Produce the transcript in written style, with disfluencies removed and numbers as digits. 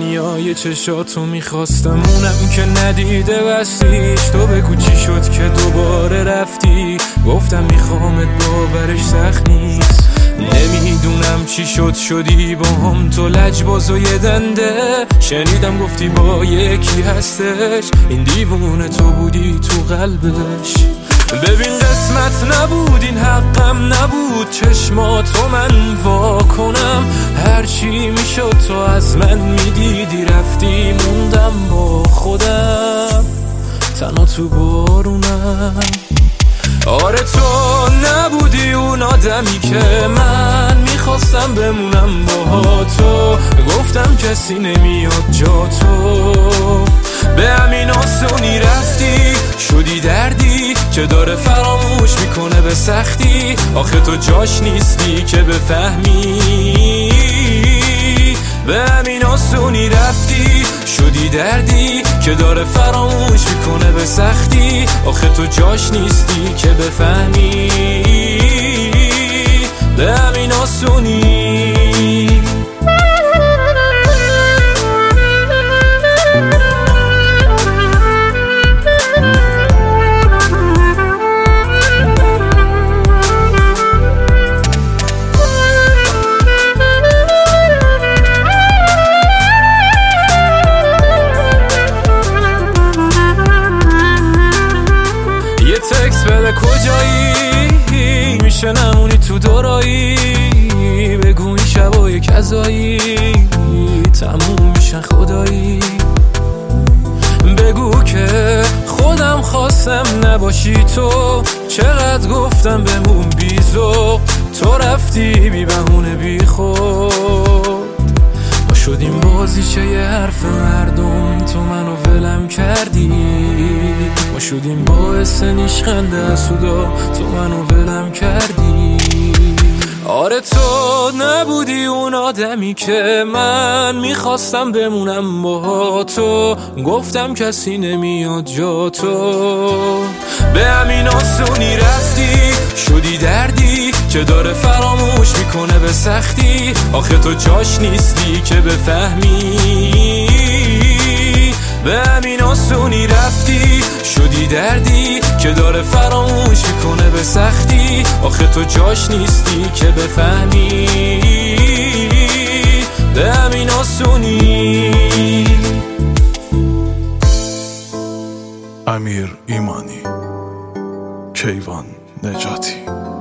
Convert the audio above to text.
دنیای چشاتو میخواستم، اونم که ندیده بستیش. تو بگو چی شد که دوباره رفتی، گفتم میخوامت باورش سخت نیست. نمیدونم چی شد شدی با هم تو لجباز و یه دنده. شنیدم گفتی با یکی هستش، این دیوونه تو بودی تو قلبش. ببین قسمت نبود این حقم نبود، چشماتو من وا کنم. هرچی میشد تو از من میدیدی، رفتی موندم با خودم تنها تو بارونم. آره تو نبودی اون آدمی که من میخواستم بمونم با تو. گفتم کسی نمیاد جا تو، به همین آسونی رفتی. شدی دردی که داره فراموش میکنه به سختی. آخه تو جاش نیستی که بفهمی، به همین آسونی رفتی. شدی دردی که داره فراموش میکنه به سختی. آخه تو جاش نیستی که بفهمی، به همین آسونی. تکس بده کجایی، میشه نمونی تو دورایی. بگو این شبای کذایی تموم میشن خدایی. بگو که خودم خواستم نباشی تو. چقدر گفتم بمون بیزو، تو رفتی بی بهونه بی خود. ما شدیم بازیچه یه حرف مردم، تو منو ولم کردی. ما شدیم باعث نیشخنده سودا، تو منو ولم کردی. آره تو نبودی اون آدمی که من میخواستم بمونم با تو. گفتم کسی نمیاد جا تو، به همین آسونی رفتی. شدی دردی که داره فراموش میکنه به سختی. آخه تو جاش نیستی که بفهمی، به همین آسونی رفتی. شدی دردی که داره فراموش میکنه به سختی. آخه تو جاش نیستی که بفهمی، به همین آسونی. امیر ایمانی، کیوان نجاتی.